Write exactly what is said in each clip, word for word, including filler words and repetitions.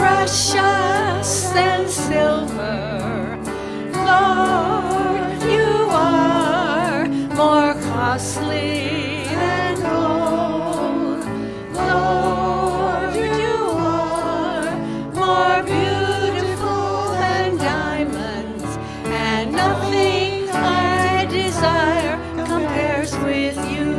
precious than silver. Lord, you are more costly than gold. Lord, you are more beautiful than diamonds, and nothing I desire compares with you.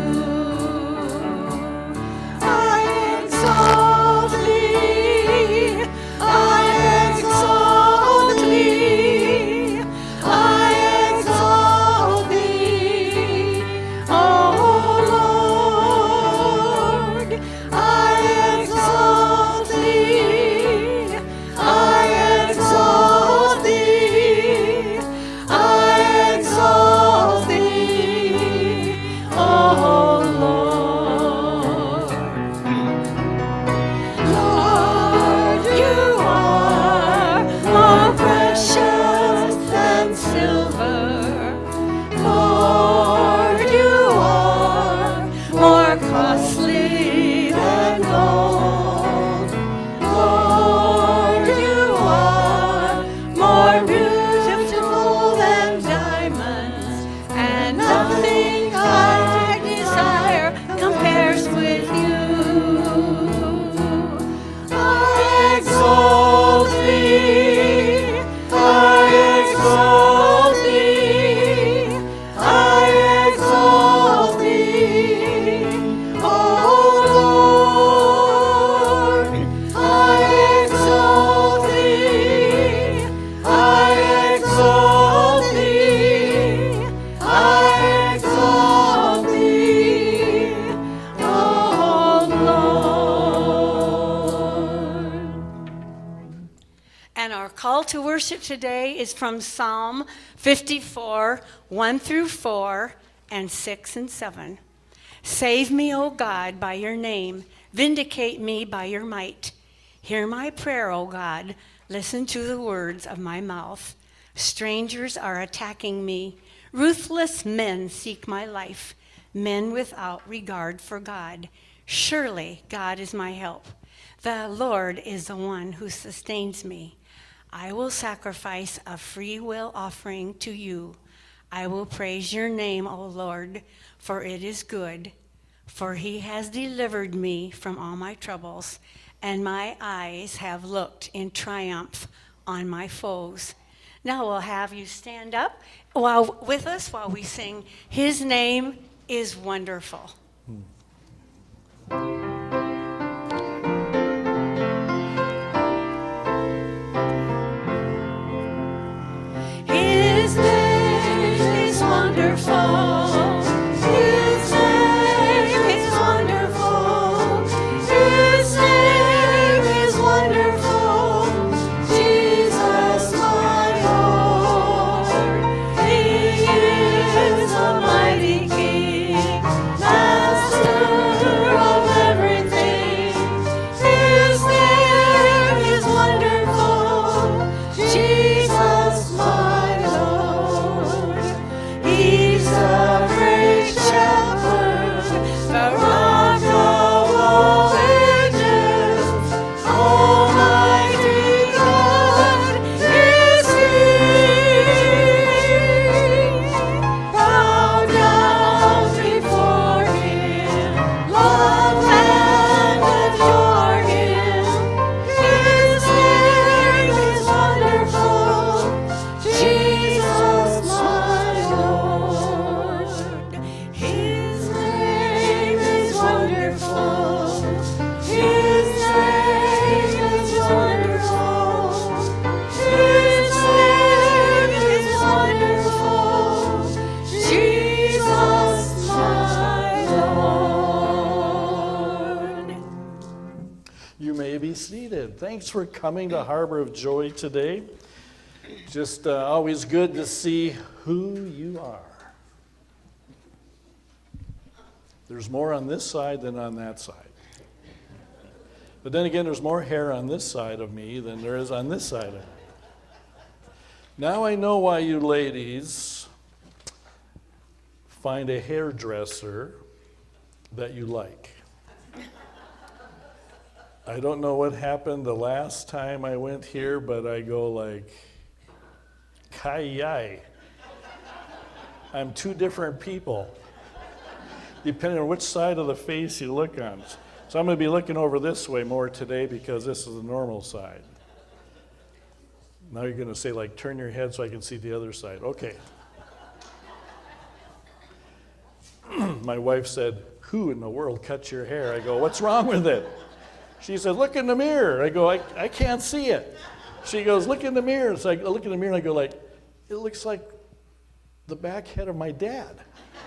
I exalt thee, I exalt thee, I exalt thee, oh Lord, I exalt thee, I exalt thee, I exalt thee, oh Lord. Lord, you are more precious than silver. Lord, you are more costly than gold. Lord, you are more beautiful than diamonds, and nothing I desire compares with you. I exalt thee, I exalt thee, I exalt thee, oh Lord, I exalt thee, I exalt thee, I exalt thee, oh Lord. And our call to worship today is from Psalm fifty-four, one through four, and six and seven. Save me, O God, by your name. Vindicate me by your might. Hear my prayer, O God. Listen to the words of my mouth. Strangers are attacking me. Ruthless men seek my life, men without regard for God. Surely God is my help. The Lord is the one who sustains me. I will sacrifice a free will offering to you. I will praise your name, O Lord, for it is good. For he has delivered me from all my troubles, and my eyes have looked in triumph on my foes. Now we'll have you stand up while with us while we sing, His Name is Wonderful. His name is wonderful. His name is wonderful. His name is wonderful. Jesus, my Lord. He is a mighty King, Master of everything. His name is wonderful. Jesus, my Lord. He's the great shepherd, the rock of all ages. Almighty God is He. Bow down before Him, love and adore Him. His name is wonderful. Jesus, my Lord. His name is wonderful. His name is wonderful. His name is wonderful. Jesus, my Lord. You may be seated. Thanks for coming to Harbor of Joy today. Just uh, always good to see who you are. There's more on this side than on that side. But then again, there's more hair on this side of me than there is on this side of me. Now I know why you ladies find a hairdresser that you like. I don't know what happened the last time I went here, but I go like, kai-yi. I'm two different people, depending on which side of the face you look on. So I'm going to be looking over this way more today because this is the normal side. Now you're going to say, like, turn your head so I can see the other side. Okay. My wife said, who in the world cut your hair? I go, what's wrong with it? She said, look in the mirror. I go, I, I can't see it. She goes, look in the mirror. So I look in the mirror and I go like, it looks like the back head of my dad.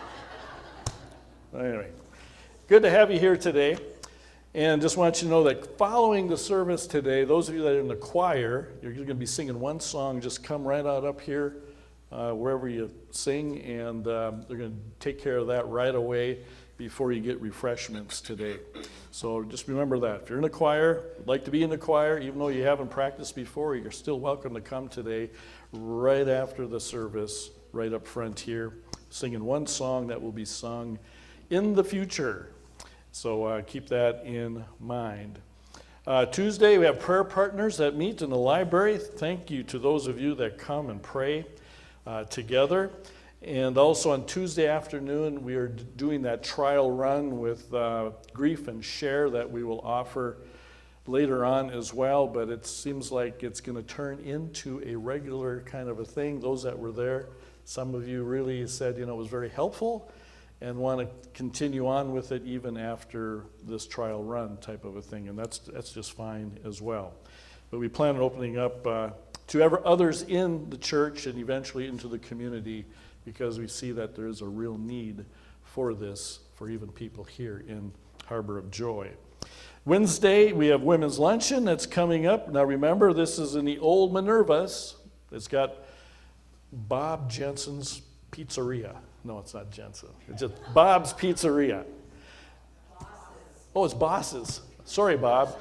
Anyway, good to have you here today. And just want you to know that following the service today, those of you that are in the choir, you're going to be singing one song. Just come right out up here, uh, wherever you sing, and um, they're going to take care of that right away before you get refreshments today. So just remember that. If you're in the choir, would like to be in the choir, even though you haven't practiced before, you're still welcome to come today right after the service, right up front here, singing one song that will be sung in the future. So uh, keep that in mind. Uh, Tuesday, we have prayer partners that meet in the library. Thank you to those of you that come and pray uh, together. And also on Tuesday afternoon, we are d- doing that trial run with uh, Grief and Share that we will offer later on as well. But it seems like it's going to turn into a regular kind of a thing. Those that were there, some of you really said, you know, it was very helpful, and want to continue on with it even after this trial run type of a thing, and that's that's just fine as well. But we plan on opening up uh, to ever others in the church and eventually into the community, because we see that there is a real need for this, for even people here in Harbor of Joy. Wednesday, we have Women's Luncheon that's coming up. Now remember, this is in the old Minervas. It's got Bob Jensen's Pizzeria. No, it's not Jensen. It's just Bob's Pizzeria. Bosses. Oh, it's Bosses. Sorry, Bob.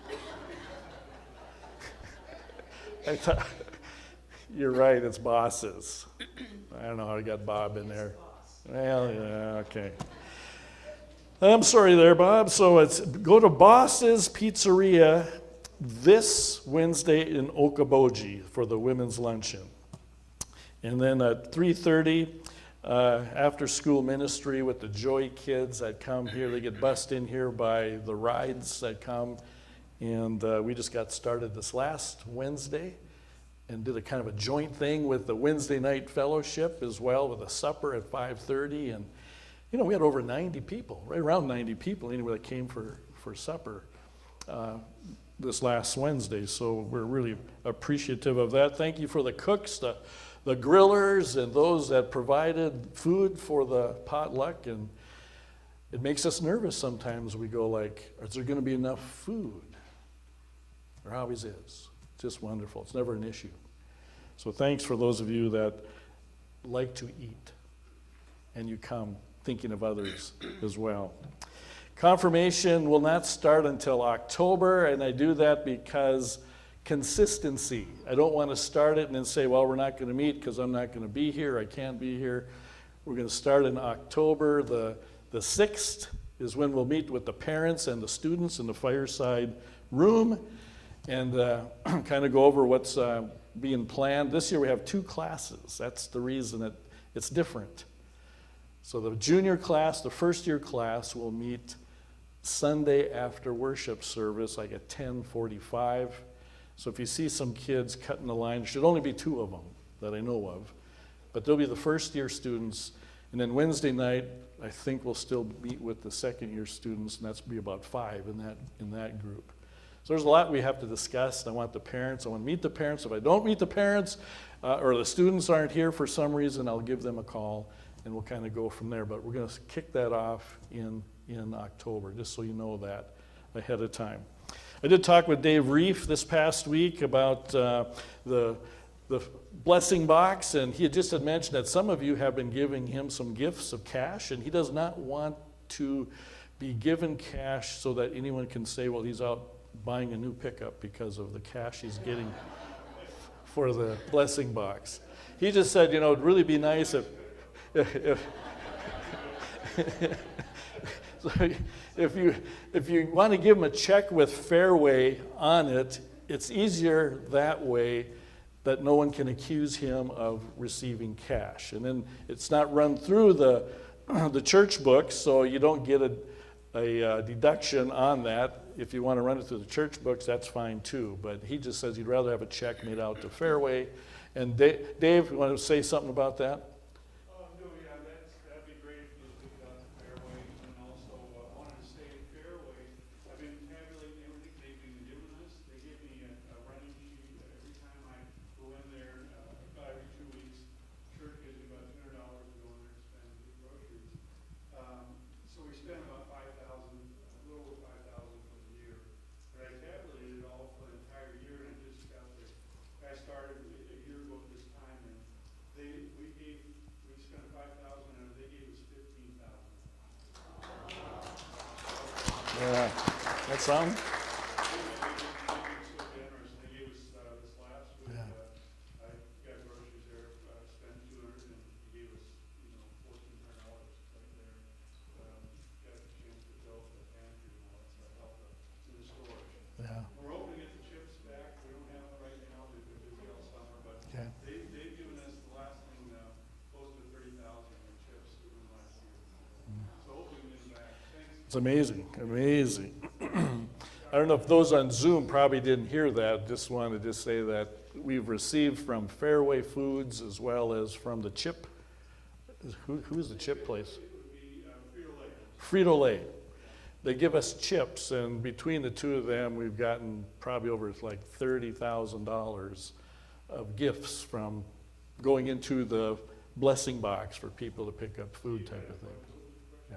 I thought, you're right, it's Bosses. I don't know how I got Bob in there. Well, yeah, okay. I'm sorry there, Bob. So it's go to Boss's Pizzeria this Wednesday in Okoboji for the women's luncheon. And then at three thirty, uh, after school ministry with the Joy kids that come here. They get bussed in here by the rides that come. And uh, we just got started this last Wednesday and did a kind of a joint thing with the Wednesday night fellowship as well, with a supper at five thirty. And, you know, we had over ninety people, right around ninety people anyway that came for, for supper uh, this last Wednesday. So we're really appreciative of that. Thank you for the cooks, the, the grillers, and those that provided food for the potluck. And it makes us nervous sometimes. We go like, is there going to be enough food? There always is. It's just wonderful. It's never an issue. So thanks for those of you that like to eat and you come thinking of others as well. Confirmation will not start until October, and I do that because consistency. I don't want to start it and then say, well, we're not going to meet because I'm not going to be here. I can't be here. We're going to start in October. The, the sixth is when we'll meet with the parents and the students in the fireside room and uh, kind of go over what's uh, being planned. This year we have two classes. That's the reason that it's different. So the junior class, the first year class, will meet Sunday after worship service, like at ten forty-five. So if you see some kids cutting the line, there should only be two of them that I know of. But they'll be the first year students. And then Wednesday night, I think we'll still meet with the second year students, and that's be about five in that in that group. So there's a lot we have to discuss. I want the parents, I want to meet the parents. If I don't meet the parents uh, or the students aren't here for some reason, I'll give them a call and we'll kind of go from there. But we're going to kick that off in, in October, just so you know that ahead of time. I did talk with Dave Reef this past week about uh, the, the blessing box, and he had just had mentioned that some of you have been giving him some gifts of cash, and he does not want to be given cash so that anyone can say, well, he's out buying a new pickup because of the cash he's getting for the blessing box. He just said, you know, it'd really be nice if, if, if So if you if you want to give them a check with Fairway on it, it's easier that way that no one can accuse him of receiving cash. And then it's not run through the the church books, so you don't get a, a uh, deduction on that. If you want to run it through the church books, that's fine too. But he just says he'd rather have a check made out to Fairway. And Dave, Dave, you want to say something about that? Oh, no, yeah, that's, that'd be great if you did that to Fairway. And also, uh, wanted to say Fairway, I've been tabulating everything they've been giving us. They give me a, a running sheet every time I go in there, uh, about every two weeks. Church gives me about two hundred dollars to go in there and spend for groceries. Um, so we spent about five thousand, a little over five thousand for the year. But I tabulated it all for the entire year, and I just got the, I started a a year ago at this time, and they, we gave, we spent five thousand, and they gave us fifteen thousand. Yeah, that sound? They've been so generous. They gave us, uh, this last week, Yeah. uh, I got groceries there, uh, spent two hundred, and he gave us, you know, fourteen hundred dollars right there. Um, got a chance to fill the pantry and all that stuff, help the, in the storage. Yeah. We're hoping to get the chips back. We don't have them right now. They've been busy all summer, but Okay. they, they've given us the last thing, uh, close to thirty thousand in chips in the last year. So hopefully we get them back. Thanks. It's amazing, amazing. I don't know if those on Zoom probably didn't hear that. Just wanted to say that we've received from Fairway Foods as well as from the chip. Who, who's the chip place? It would be, uh, Frito-Lay. Frito-Lay. They give us chips, and between the two of them, we've gotten probably over like thirty thousand dollars of gifts from going into the blessing box for people to pick up food type of thing. Yeah.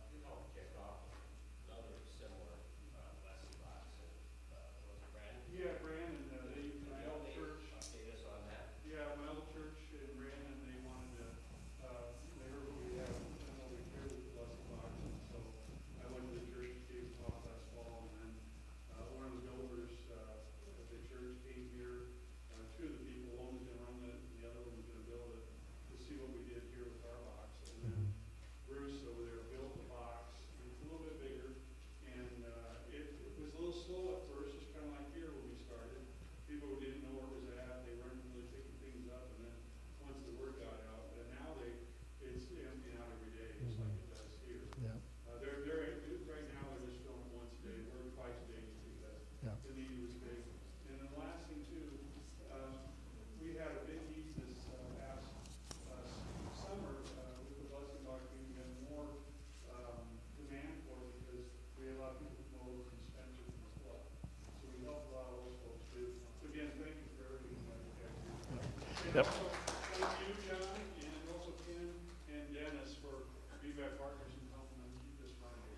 Yeah, Brandon, uh, they, my old church. Yeah, my old church in Brandon, they wanted to, uh, they heard what we have, and what we care with the blessing box, and so I went to the church, gave a talk last fall, and then, uh, one of the builders, uh, at the church came here, uh, two of the people, one was gonna run it, and the other one was gonna build it, to see what we did here with our box, and then Bruce over there built the box, it's a little bit bigger, and, uh, it, it was a little slow at first, just kinda like here when we started. People didn't know where it was at, they weren't really picking things up, and then, once the word got out, and now they, it's emptying out every day, just like it does here. Yeah. Uh, they're, they're, right now, they're just filling once a day, or twice a day, because Yeah. the need was big. And then the last thing too, um, we had a big need this, uh, past, uh, summer, uh, with the blessing box, we had more, um, demand for it, because we had a lot of people come over from Spencer from the club. So we helped a lot of those folks too. So again, thank you for everything that you guys do. And Yep. also, thank you, John, and also Ken and Dennis for being our partners in helping us keep this running.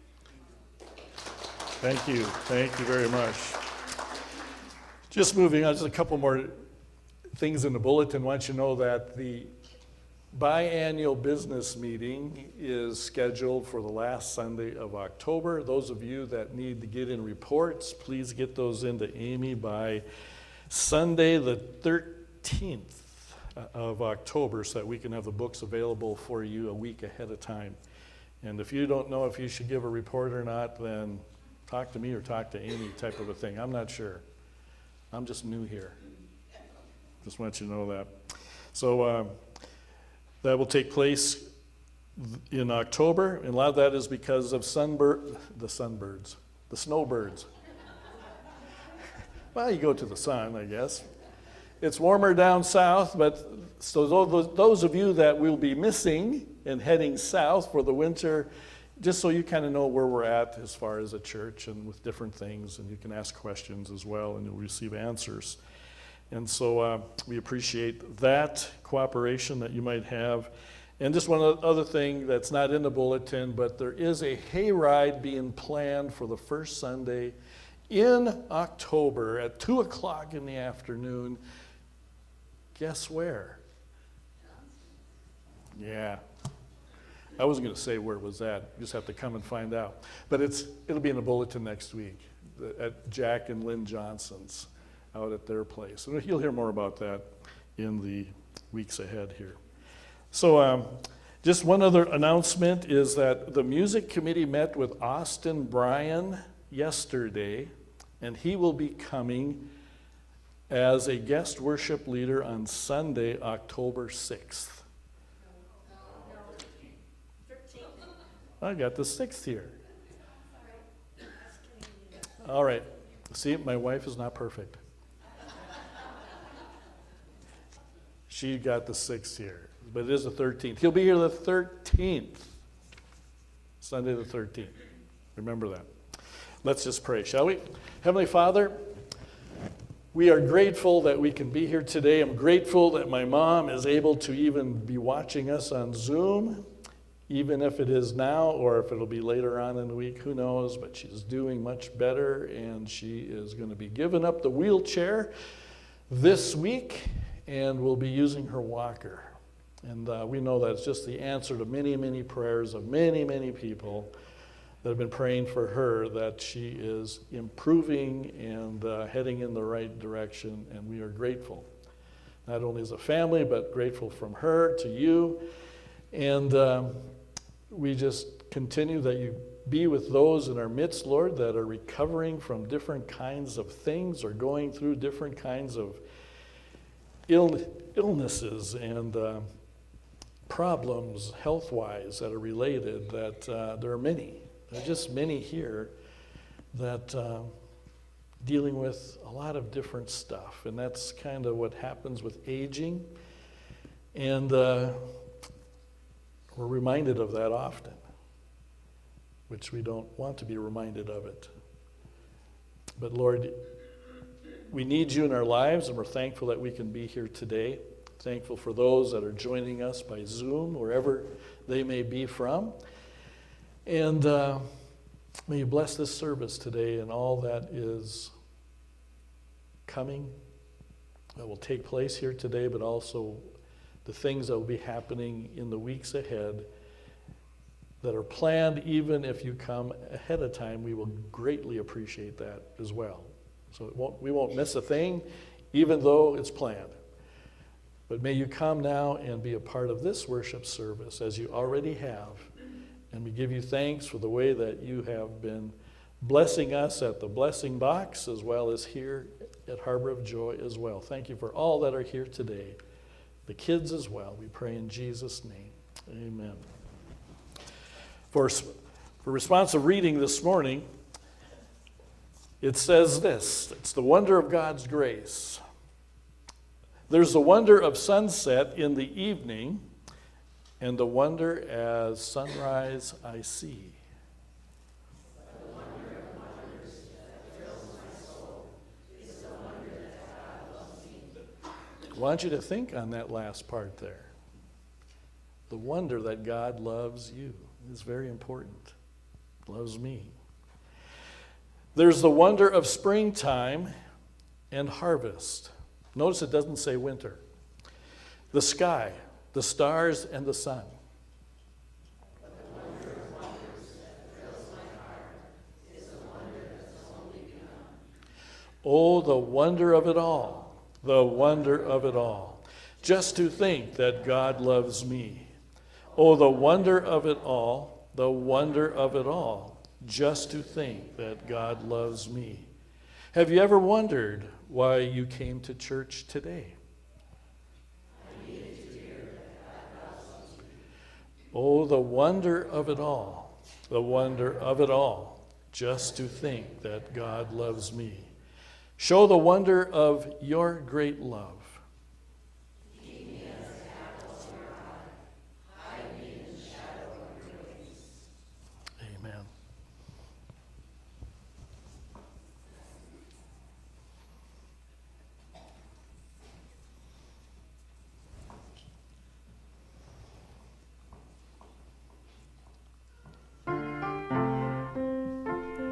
Thank you. Thank you, thank you very much. Just moving on, just a couple more things in the bulletin. I want you to know that the biannual business meeting is scheduled for the last Sunday of October. Those of you that need to get in reports, please get those into Amy by Sunday the thirteenth of October so that we can have the books available for you a week ahead of time. And if you don't know if you should give a report or not, then talk to me or talk to Amy type of a thing. I'm not sure. I'm just new here. Just want you to know that. So um, that will take place in October, and a lot of that is because of sunbird, the sunbirds, the snowbirds. Well, you go to the sun, I guess. It's warmer down south, but so those, those of you that will be missing and heading south for the winter, just so you kind of know where we're at as far as a church and with different things, and you can ask questions as well, and you'll receive answers. And so uh, we appreciate that cooperation that you might have. And just one other thing that's not in the bulletin, but there is a hayride being planned for the first Sunday in October at two o'clock in the afternoon. Guess where? Yeah. I wasn't going to say where it was at. You just have to come and find out. But it's it'll be in the bulletin next week at Jack and Lynn Johnson's out at their place. And you'll hear more about that in the weeks ahead here. So um, Just one other announcement is that the music committee met with Austin Bryan yesterday, and he will be coming as a guest worship leader on Sunday, October sixth. I got the sixth here. All right. See, my wife is not perfect. She got the sixth here, but it is the thirteenth. He'll be here the thirteenth, Sunday the thirteenth. Remember that. Let's just pray, shall we? Heavenly Father, we are grateful that we can be here today. I'm grateful that my mom is able to even be watching us on Zoom, even if it is now or if it'll be later on in the week, who knows, but she's doing much better, and she is going to be giving up the wheelchair this week and will be using her walker. And uh, we know that's just the answer to many, many prayers of many, many people that have been praying for her, that she is improving and uh, heading in the right direction, and we are grateful. Not only as a family, but grateful from her to you. And um, we just continue that you be with those in our midst, Lord, that are recovering from different kinds of things or going through different kinds of ill, illnesses and uh, problems health-wise that are related, that uh, there are many. There are just many here that uh, dealing with a lot of different stuff, and that's kind of what happens with aging. And uh, we're reminded of that often, which we don't want to be reminded of it. But Lord, we need you in our lives, and we're thankful that we can be here today. Thankful for those that are joining us by Zoom, wherever they may be from. And uh, may you bless this service today and all that is coming, that will take place here today, but also the things that will be happening in the weeks ahead that are planned. Even if you come ahead of time, we will greatly appreciate that as well. So it won't, we won't miss a thing, even though it's planned. But may you come now and be a part of this worship service as you already have. And we give you thanks for the way that you have been blessing us at the blessing box as well as here at Harbor of Joy as well. Thank you for all that are here today. The kids as well. We pray in Jesus' name. Amen. For, for responsive reading this morning, it says this. It's the wonder of God's grace. There's the wonder of sunset in the evening, and the wonder as sunrise I see. The wonder of wonders that fills my soul is the wonder that God loves me. I want you to think on that last part there. The wonder that God loves you is very important. Loves me. There's the wonder of springtime and harvest. Notice it doesn't say winter. The sky, the stars, and the sun. But the wonder of wonders that fills my heart is the wonder that's only begun. Oh, the wonder of it all, the wonder of it all. Just to think that God loves me. Oh, the wonder of it all, the wonder of it all. Just to think that God loves me. Have you ever wondered why you came to church today? I needed to hear that God loves me. Oh, the wonder of it all, the wonder of it all, just to think that God loves me. Show the wonder of your great love. Keep me as the apple of your eye. Hide me in the shadow of your wings. Amen.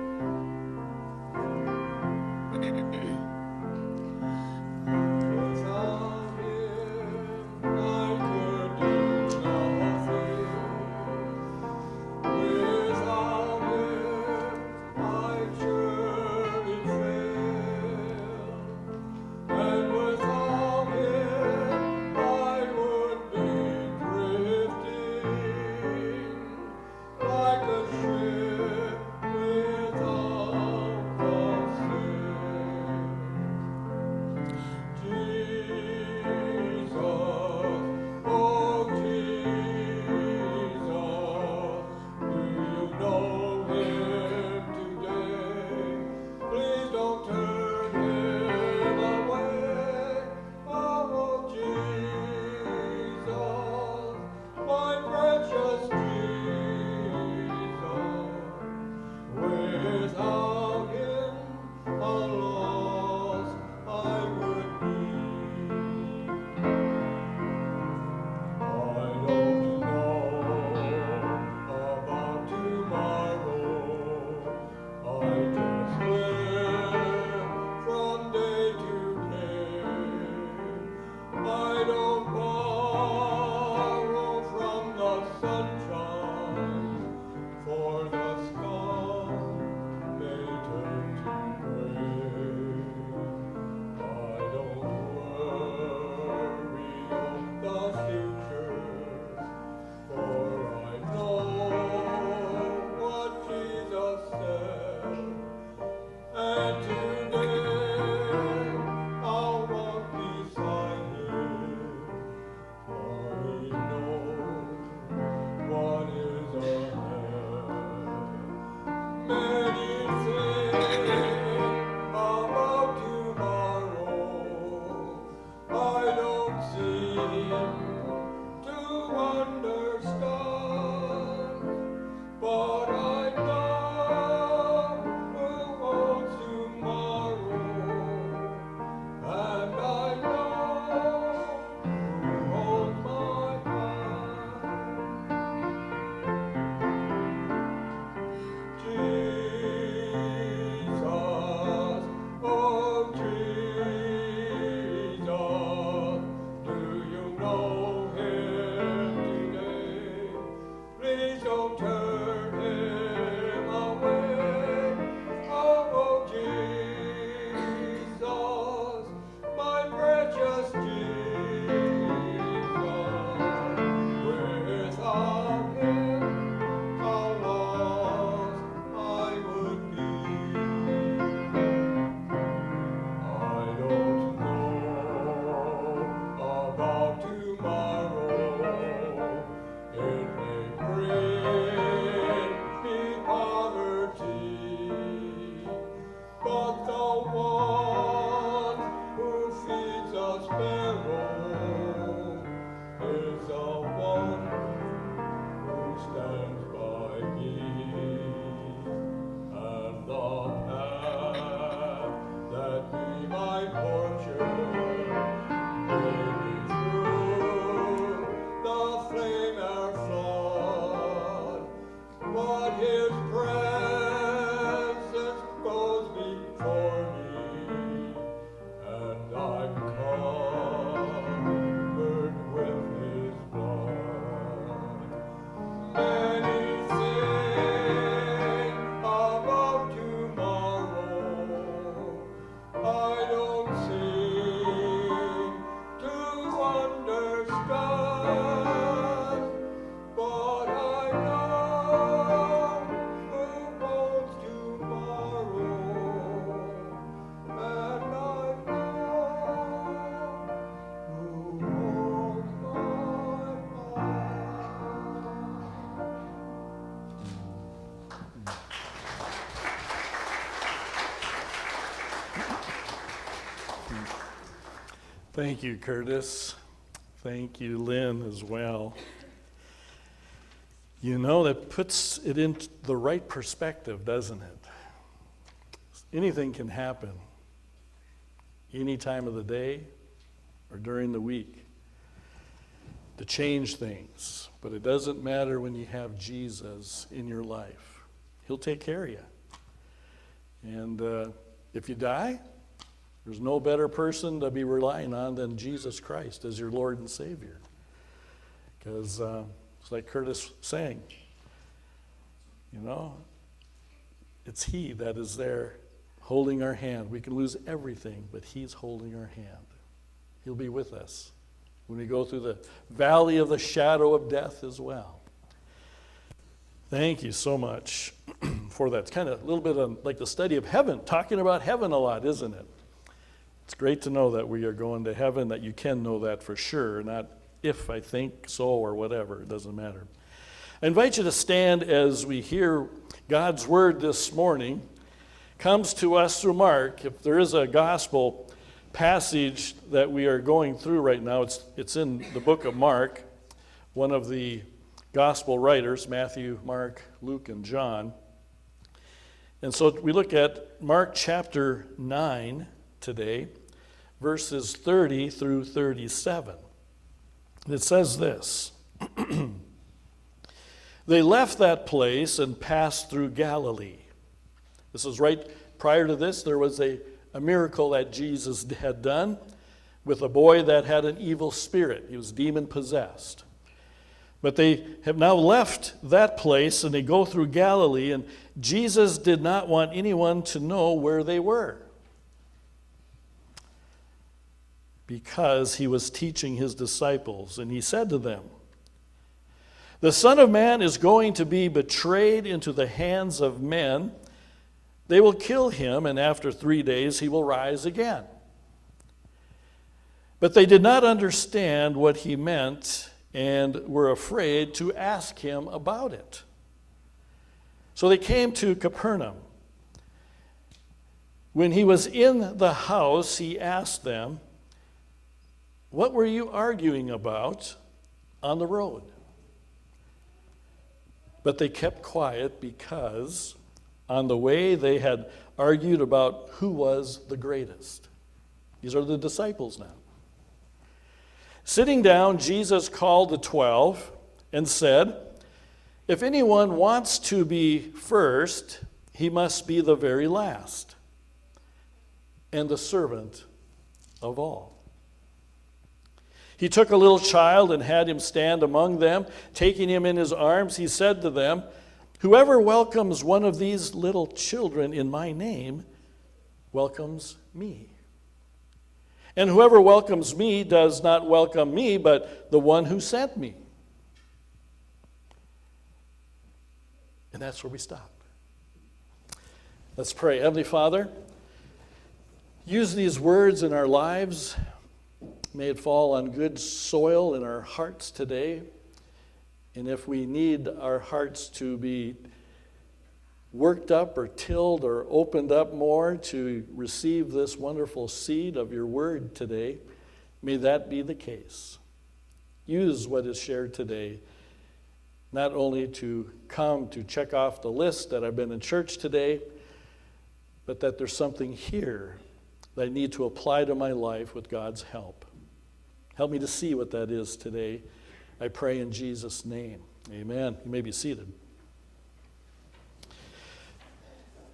Well, it's his presence goes before me, and I'm covered with his blood. Many think about tomorrow. I don't seem to understand, but I know who owns tomorrow, and I know who owns my Thank you, Curtis. Thank you, Lynn, as well. You know, that puts it in the right perspective, doesn't it? Anything can happen any time of the day or during the week to change things. But it doesn't matter when you have Jesus in your life. He'll take care of you. And uh, if you die, there's no better person to be relying on than Jesus Christ as your Lord and Savior. Because uh, it's like Curtis saying, you know, it's He that is there holding our hand. We can lose everything, but He's holding our hand. He'll be with us when we go through the valley of the shadow of death as well. Thank you so much for that. It's kind of a little bit of like the study of heaven, talking about heaven a lot, isn't it? It's great to know that we are going to heaven, that you can know that for sure, not if I think so or whatever. It doesn't matter. I invite you to stand as we hear God's word this morning. Comes to us through Mark. If there is a gospel passage that we are going through right now, it's, it's in the book of Mark, one of the gospel writers, Matthew, Mark, Luke, and John. And so we look at Mark chapter nine today, verses thirty through thirty-seven. It says this: They left that place and passed through Galilee. This is right prior to this. There was a, a miracle that Jesus had done with a boy that had an evil spirit. He was demon-possessed. But they have now left that place and they go through Galilee, and Jesus did not want anyone to know where they were, because he was teaching his disciples. And he said to them, "The Son of Man is going to be betrayed into the hands of men. They will kill him, and after three days he will rise again." But they did not understand what he meant and were afraid to ask him about it. So they came to Capernaum. When he was in the house, he asked them, "What were you arguing about on the road?" But they kept quiet because on the way they had argued about who was the greatest. These are the disciples now. Sitting down, Jesus called the twelve and said, "If anyone wants to be first, he must be the very last and the servant of all." He took a little child and had him stand among them. Taking him in his arms, he said to them, "Whoever welcomes one of these little children in my name welcomes me. And whoever welcomes me does not welcome me, but the one who sent me." And that's where we stop. Let's pray. Heavenly Father, use these words in our lives. May it fall on good soil in our hearts today. And if we need our hearts to be worked up or tilled or opened up more to receive this wonderful seed of your word today, may that be the case. Use what is shared today, not only to come to check off the list that I've been in church today, but that there's something here that I need to apply to my life with God's help. Help me to see what that is today. I pray in Jesus' name. Amen. You may be seated.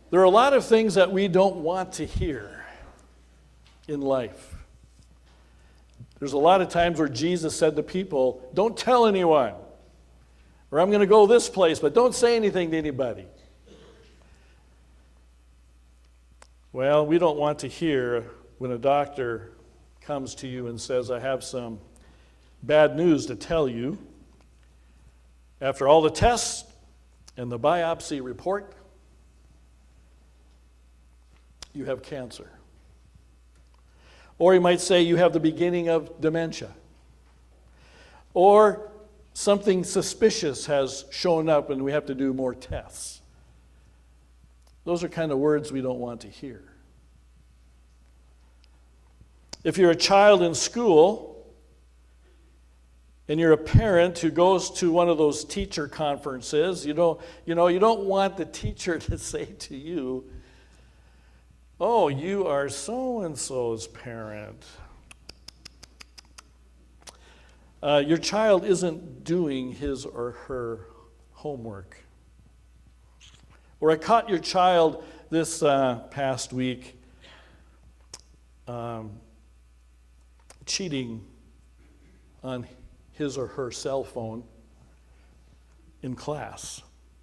There are a lot of things that we don't want to hear in life. There's a lot of times where Jesus said to people, don't tell anyone, or I'm going to go this place, but don't say anything to anybody. Well, we don't want to hear when a doctor comes to you and says, I have some bad news to tell you. After all the tests and the biopsy report, you have cancer. Or he might say you have the beginning of dementia. Or something suspicious has shown up and we have to do more tests. Those are kind of words we don't want to hear. If you're a child in school and you're a parent who goes to one of those teacher conferences, you don't, you know, you don't want the teacher to say to you, oh, you are so-and-so's parent. Uh, your child isn't doing his or her homework. Or I caught your child this uh, past week um, cheating on his or her cell phone in class.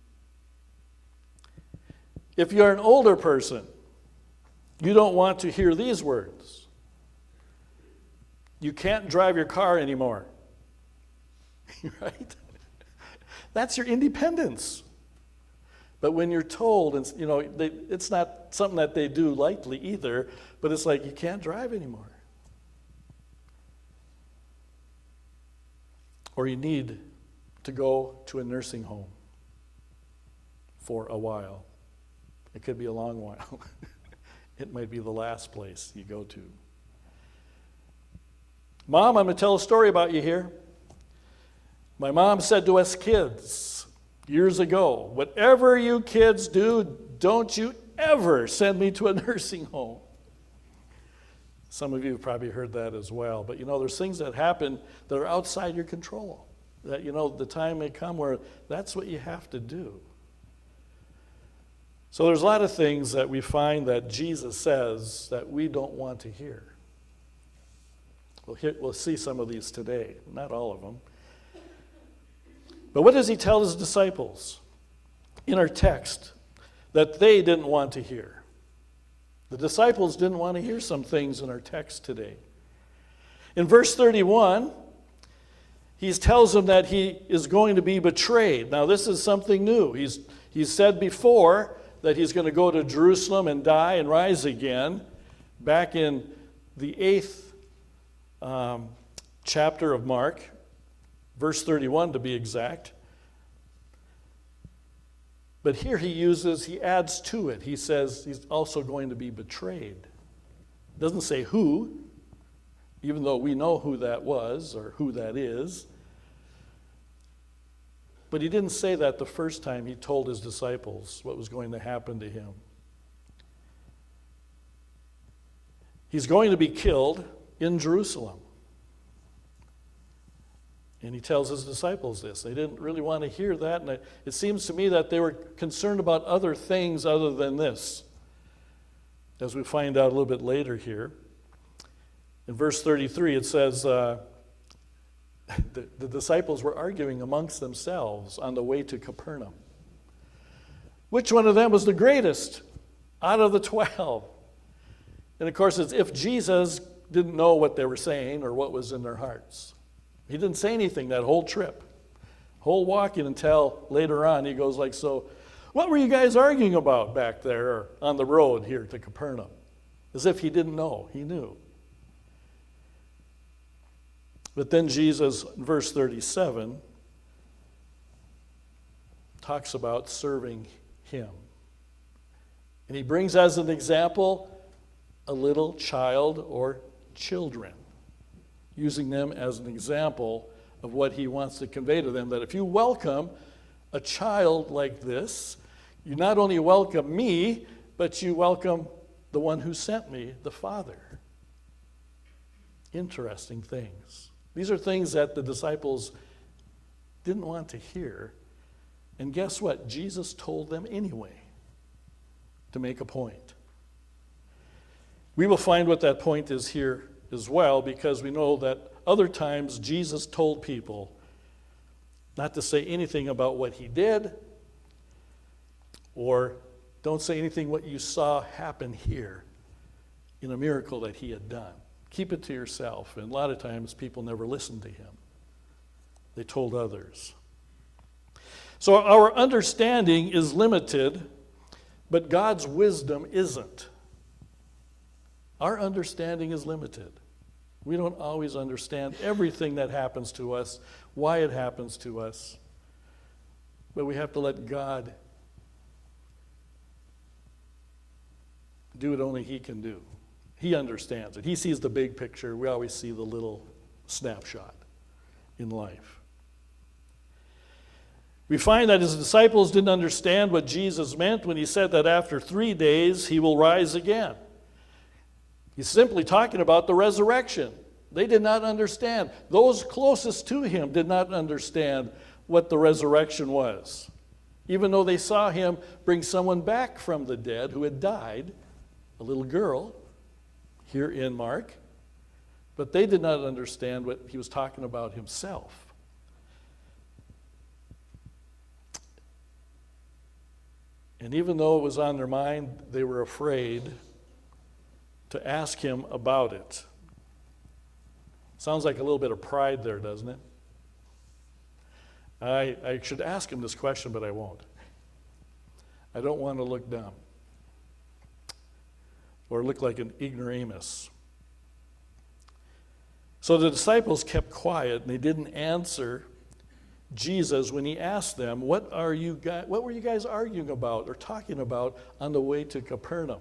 If you're an older person, you don't want to hear these words. You can't drive your car anymore. Right? That's your independence. But when you're told, and you know, they, it's not something that they do lightly either, but it's like you can't drive anymore. Or you need to go to a nursing home for a while. It could be a long while. It might be the last place you go to. Mom, I'm going to tell a story about you here. My mom said to us kids years ago, whatever you kids do, don't you ever send me to a nursing home. Some of you have probably heard that as well. But you know, there's things that happen that are outside your control. That, you know, the time may come where that's what you have to do. So there's a lot of things that we find that Jesus says that we don't want to hear. We'll, hear, we'll see some of these today, not all of them. But what does he tell his disciples in our text that they didn't want to hear? The disciples didn't want to hear some things in our text today. In verse thirty-one, he tells them that he is going to be betrayed. Now this is something new. He's, he's said before that he's going to go to Jerusalem and die and rise again. Back in the eighth um, chapter of Mark, verse thirty-one to be exact. But here he uses, he adds to it. He says he's also going to be betrayed. Doesn't say who, even though we know who that was or who that is. But he didn't say that the first time he told his disciples what was going to happen to him. He's going to be killed in Jerusalem. And he tells his disciples this. They didn't really want to hear that. And it seems to me that they were concerned about other things other than this, as we find out a little bit later here. In verse thirty-three, it says, uh, the, the disciples were arguing amongst themselves on the way to Capernaum. Which one of them was the greatest out of the twelve? And of course, it's if Jesus didn't know what they were saying or what was in their hearts. He didn't say anything that whole trip, whole walking, until later on he goes like, so what were you guys arguing about back there on the road here to Capernaum? As if he didn't know. He knew. But then Jesus, in verse thirty-seven, talks about serving him. And he brings as an example a little child or children, using them as an example of what he wants to convey to them, that if you welcome a child like this, you not only welcome me, but you welcome the one who sent me, the Father. Interesting things. These are things that the disciples didn't want to hear. And guess what? Jesus told them anyway to make a point. We will find what that point is here as well, because we know that other times Jesus told people not to say anything about what he did, or don't say anything what you saw happen here in a miracle that he had done. Keep it to yourself. And a lot of times people never listened to him. They told others. So our understanding is limited, but God's wisdom isn't. Our understanding is limited. We don't always understand everything that happens to us, why it happens to us. But we have to let God do what only he can do. He understands it. He sees the big picture. We always see the little snapshot in life. We find that his disciples didn't understand what Jesus meant when he said that after three days he will rise again. He's simply talking about the resurrection. They did not understand. Those closest to him did not understand what the resurrection was. Even though they saw him bring someone back from the dead who had died, a little girl, here in Mark, but they did not understand what he was talking about himself. And even though it was on their mind, they were afraid to ask him about it. Sounds like a little bit of pride there, doesn't it? I, I should ask him this question, but I won't. I don't want to look dumb or look like an ignoramus. So the disciples kept quiet, and they didn't answer Jesus when he asked them, what are you guys, what were you guys arguing about or talking about on the way to Capernaum?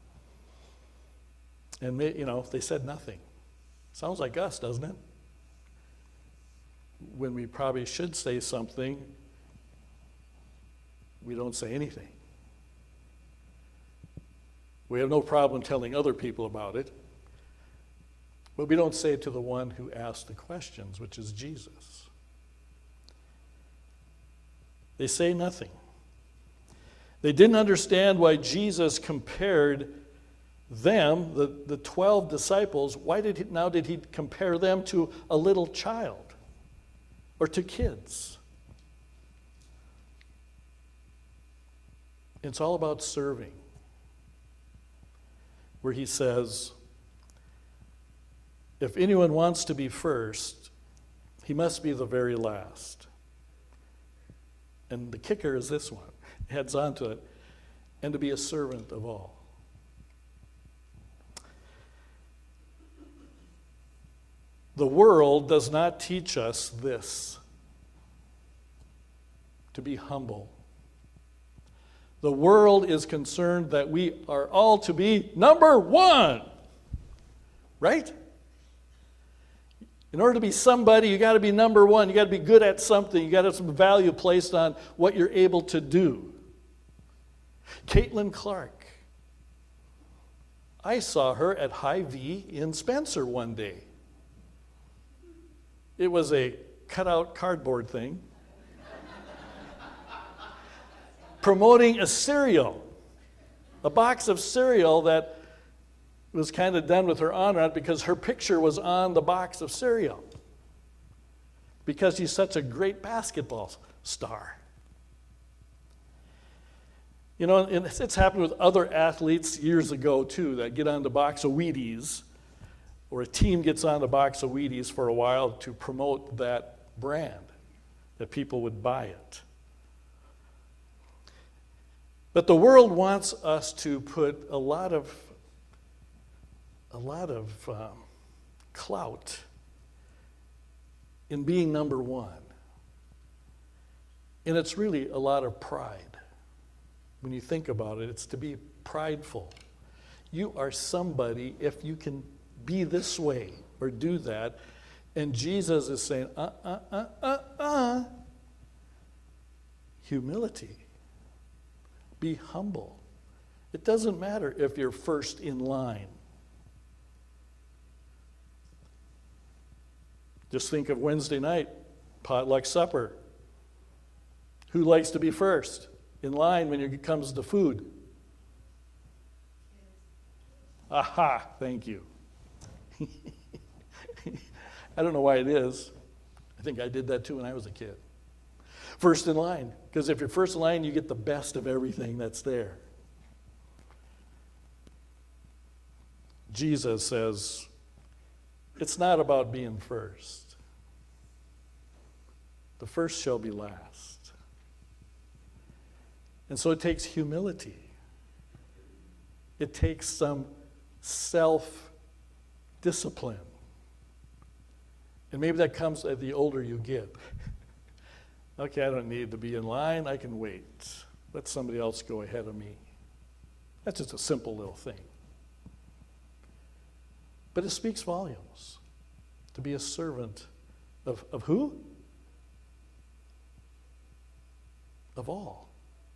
And they, you know, they said nothing. Sounds like us, doesn't it? When we probably should say something, we don't say anything. We have no problem telling other people about it, but we don't say it to the one who asked the questions, which is Jesus. They say nothing. They didn't understand why Jesus compared them, the, the twelve disciples, why did he, now did he compare them to a little child or to kids? It's all about serving, where he says, if anyone wants to be first, he must be the very last. And the kicker is this one, heads on to it, and to be a servant of all. The world does not teach us this, to be humble. The world is concerned that we are all to be number one, right? In order to be somebody, you got to be number one. You got to be good at something. You got to have some value placed on what you're able to do. Caitlin Clark. I saw her at Hy-Vee in Spencer one day. It was a cutout cardboard thing promoting a cereal, a box of cereal that was kind of done with her honor on it because her picture was on the box of cereal because she's such a great basketball star. You know, and it's happened with other athletes years ago too that get on the box of Wheaties, or a team gets on the box of Wheaties for a while to promote that brand, that people would buy it. But the world wants us to put a lot of a lot of um, clout in being number one. And it's really a lot of pride. When you think about it, it's to be prideful. You are somebody if you can be this way or do that. And Jesus is saying, uh, uh, uh, uh, uh. Humility. Be humble. It doesn't matter if you're first in line. Just think of Wednesday night, potluck supper. Who likes to be first in line when it comes to food? Aha, thank you. I don't know why it is. I think I did that too when I was a kid. First in line, because if you're first in line, you get the best of everything that's there. Jesus says, it's not about being first. The first shall be last. And so it takes humility. It takes some self-discipline. And maybe that comes as the older you get. Okay, I don't need to be in line. I can wait. Let somebody else go ahead of me. That's just a simple little thing. But it speaks volumes to be a servant of, of who? Of all.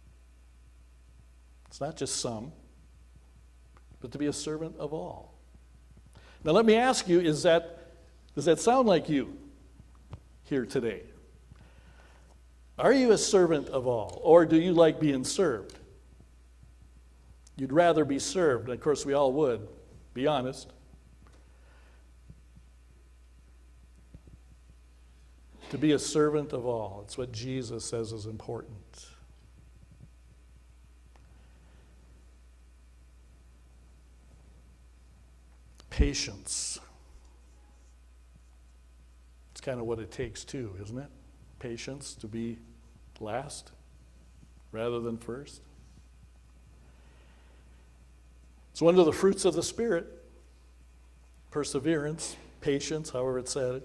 It's not just some, but to be a servant of all. Now let me ask you, is that, does that sound like you here today? Are you a servant of all, or do you like being served? You'd rather be served, and of course we all would, be honest. To be a servant of all, it's what Jesus says is important. Patience. It's kind of what it takes too, isn't it? Patience to be last rather than first. It's one of the fruits of the Spirit. Perseverance, patience, however it's said.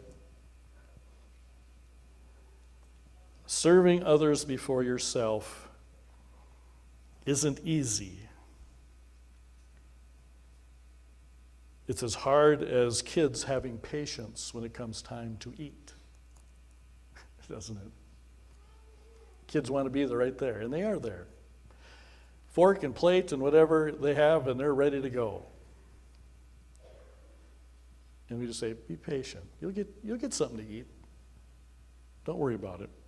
Serving others before yourself isn't easy. It's as hard as kids having patience when it comes time to eat, doesn't it? Kids want to be there right there, and they are there. Fork and plate and whatever they have, and they're ready to go. And we just say, be patient. You'll get, you'll get something to eat. Don't worry about it.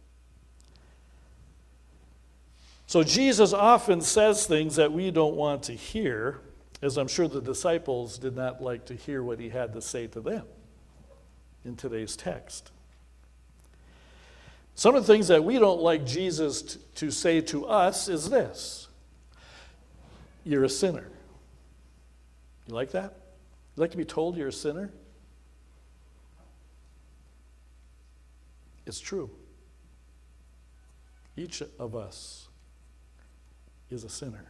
So Jesus often says things that we don't want to hear, as I'm sure the disciples did not like to hear what he had to say to them in today's text. Some of the things that we don't like Jesus t- to say to us is this: you're a sinner. You like that? You like to be told you're a sinner? It's true. Each of us is a sinner.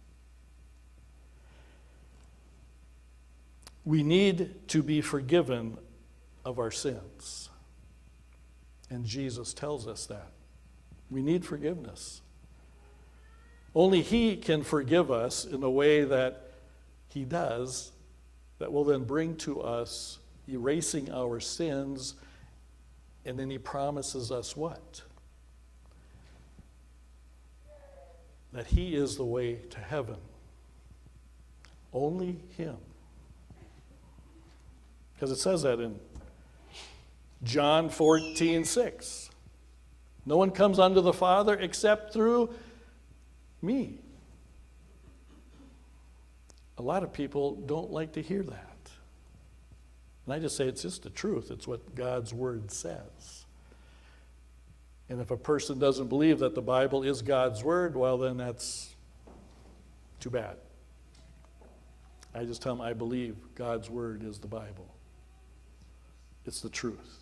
We need to be forgiven of our sins. And Jesus tells us that. We need forgiveness. Only He can forgive us in a way that He does, that will then bring to us erasing our sins, and then He promises us what? That He is the way to heaven. Only Him. Because it says that in John fourteen six. No one comes unto the Father except through me. A lot of people don't like to hear that. And I just say it's just the truth. It's what God's Word says. And if a person doesn't believe that the Bible is God's Word, well, then that's too bad. I just tell them I believe God's Word is the Bible. It's the truth.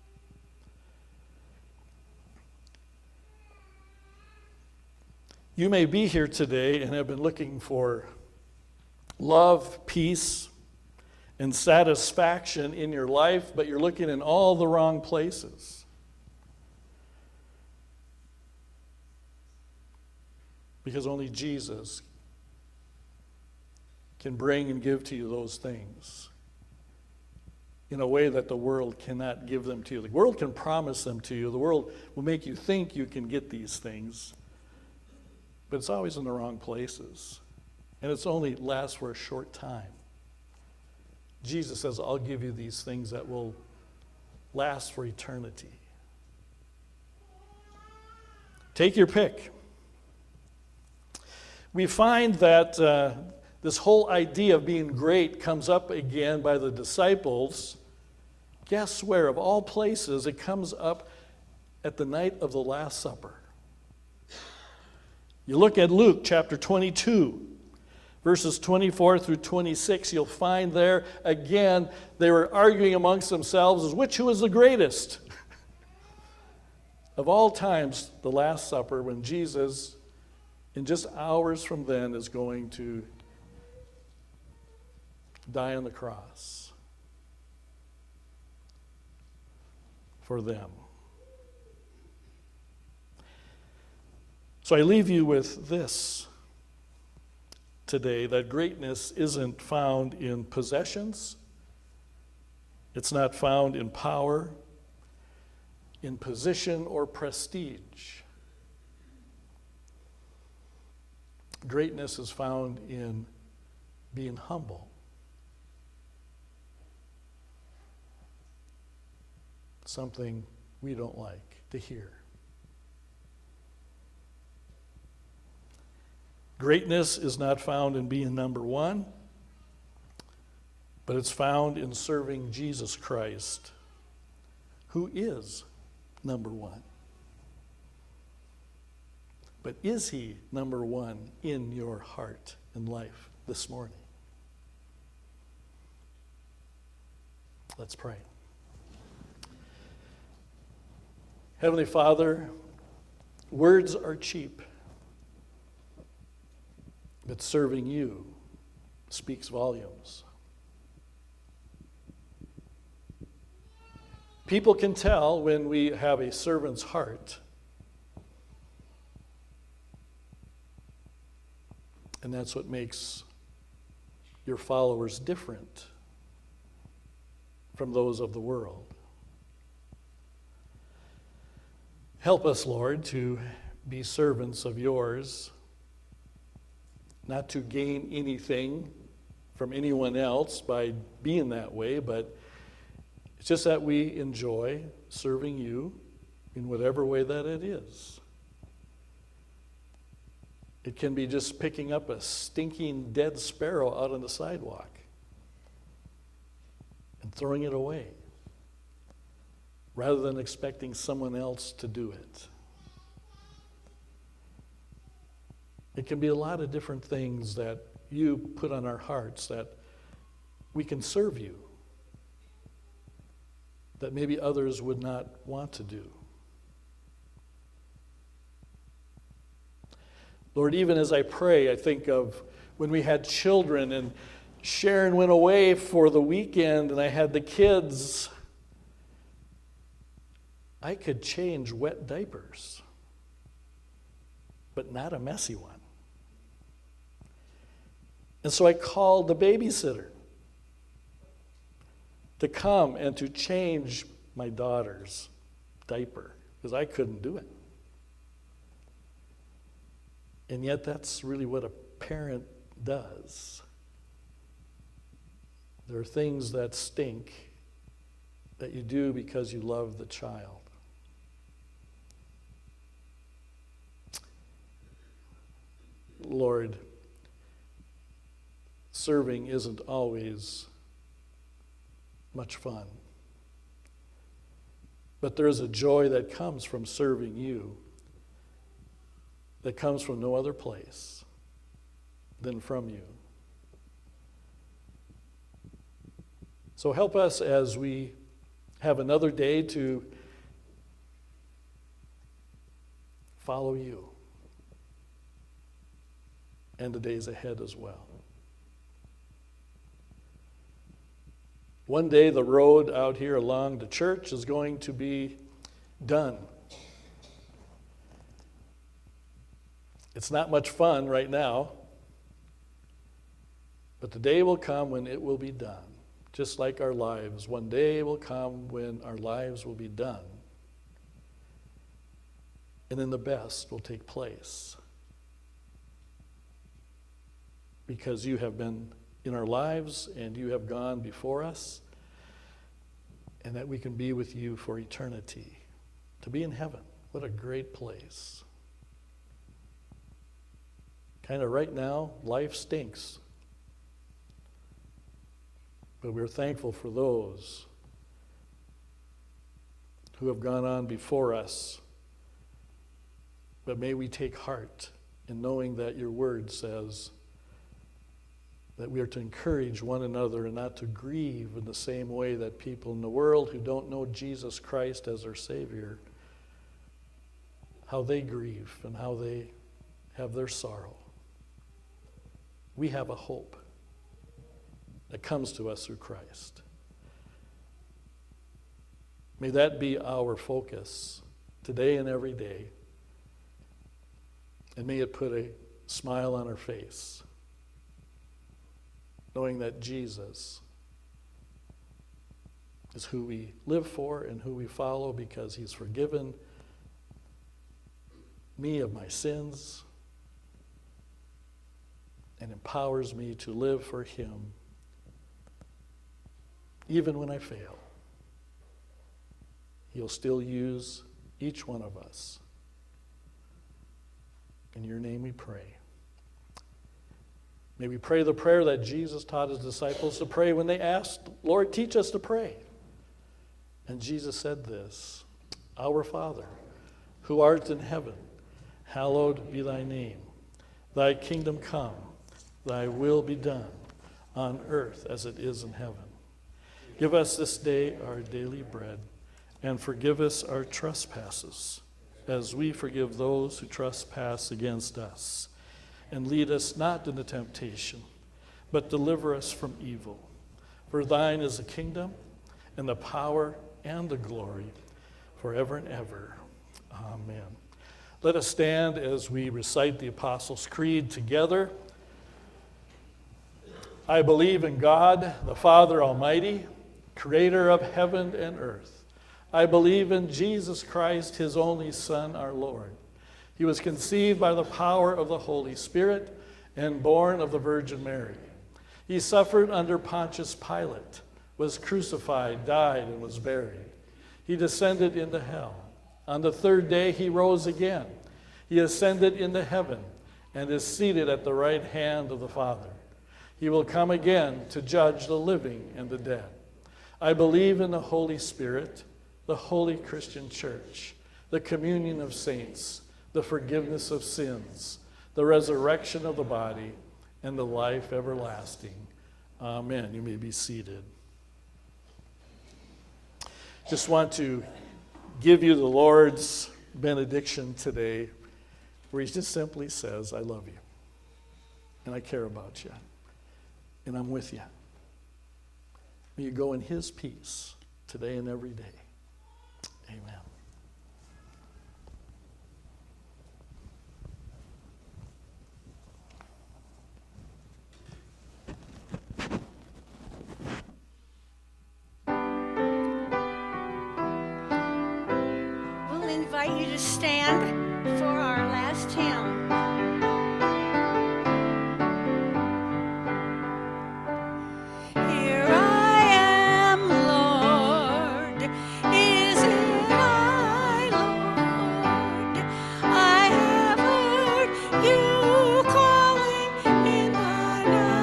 You may be here today and have been looking for love, peace, and satisfaction in your life, but you're looking in all the wrong places. Because only Jesus can bring and give to you those things in a way that the world cannot give them to you. The world can promise them to you. The world will make you think you can get these things, but it's always in the wrong places. And it's only lasts for a short time. Jesus says, I'll give you these things that will last for eternity. Take your pick. We find that uh, this whole idea of being great comes up again by the disciples. Guess where? Of all places, it comes up at the night of the Last Supper. You look at Luke chapter twenty-two, verses twenty-four through twenty-six, you'll find there, again, they were arguing amongst themselves as which who is the greatest. Of all times, the Last Supper, when Jesus, in just hours from then, is going to die on the cross for them. So I leave you with this today, that greatness isn't found in possessions. It's not found in power, in position, or prestige. Greatness is found in being humble. Something we don't like to hear. Greatness is not found in being number one, but it's found in serving Jesus Christ, who is number one. But is he number one in your heart and life this morning? Let's pray. Heavenly Father, words are cheap, but serving you speaks volumes. People can tell when we have a servant's heart, and that's what makes your followers different from those of the world. Help us, Lord, to be servants of yours, not to gain anything from anyone else by being that way, but it's just that we enjoy serving you in whatever way that it is. It can be just picking up a stinking dead sparrow out on the sidewalk and throwing it away, rather than expecting someone else to do it. It can be a lot of different things that you put on our hearts that we can serve you, that maybe others would not want to do. Lord, even as I pray, I think of when we had children and Sharon went away for the weekend and I had the kids. I could change wet diapers, but not a messy one. And so I called the babysitter to come and to change my daughter's diaper, because I couldn't do it. And yet that's really what a parent does. There are things that stink that you do because you love the child. Lord, serving isn't always much fun. But there is a joy that comes from serving you that comes from no other place than from you. So help us as we have another day to follow you, and the days ahead as well. One day the road out here along the church is going to be done. It's not much fun right now, but the day will come when it will be done. Just like our lives, one day will come when our lives will be done. And then the best will take place. Because you have been in our lives and you have gone before us, and that we can be with you for eternity, to be in heaven. What a great place. Kind of right now, life stinks But we're thankful for those who have gone on before us. But may we take heart in knowing that your word says that we are to encourage one another and not to grieve in the same way that people in the world who don't know Jesus Christ as their Savior, how they grieve and how they have their sorrow. We have a hope that comes to us through Christ. May that be our focus today and every day. And may it put a smile on our face, knowing that Jesus is who we live for and who we follow, because he's forgiven me of my sins and empowers me to live for him even when I fail. He'll still use each one of us. In your name we pray. May we pray the prayer that Jesus taught his disciples to pray when they asked, Lord, teach us to pray. And Jesus said this, Our Father, who art in heaven, hallowed be thy name. Thy kingdom come, thy will be done, on earth as it is in heaven. Give us this day our daily bread, and forgive us our trespasses, as we forgive those who trespass against us. And lead us not into temptation, but deliver us from evil. For thine is the kingdom, and the power, and the glory, forever and ever. Amen. Let us stand as we recite the Apostles' Creed together. I believe in God, the Father Almighty, creator of heaven and earth. I believe in Jesus Christ, his only Son, our Lord. He was conceived by the power of the Holy Spirit and born of the Virgin Mary. He suffered under Pontius Pilate, was crucified, died, and was buried. He descended into hell. On the third day he rose again. He ascended into heaven and is seated at the right hand of the Father. He will come again to judge the living and the dead. I believe in the Holy Spirit, the holy Christian church, the communion of saints, the forgiveness of sins, the resurrection of the body, and the life everlasting. Amen. You may be seated. Just want to give you the Lord's benediction today, where he just simply says, I love you, and I care about you, and I'm with you. May you go in his peace today and every day. Amen. We'll invite you to stand for our last hymn. Here I am, Lord. Is it I, Lord? I have heard you calling in the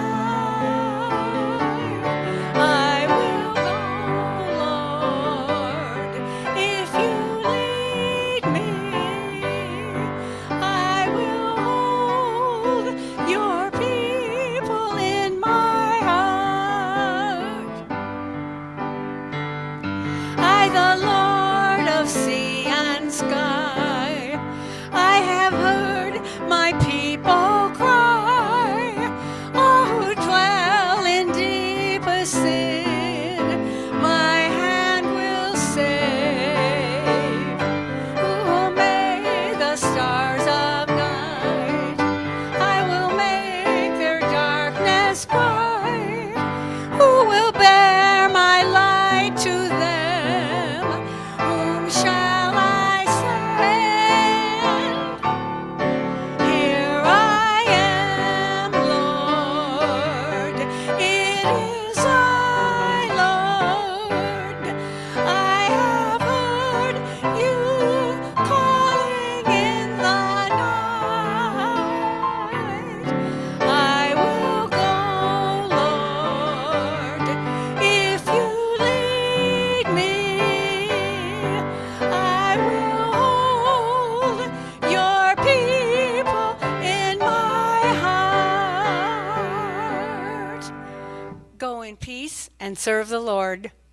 night. I will go, Lord, if you lead me. and serve the Lord.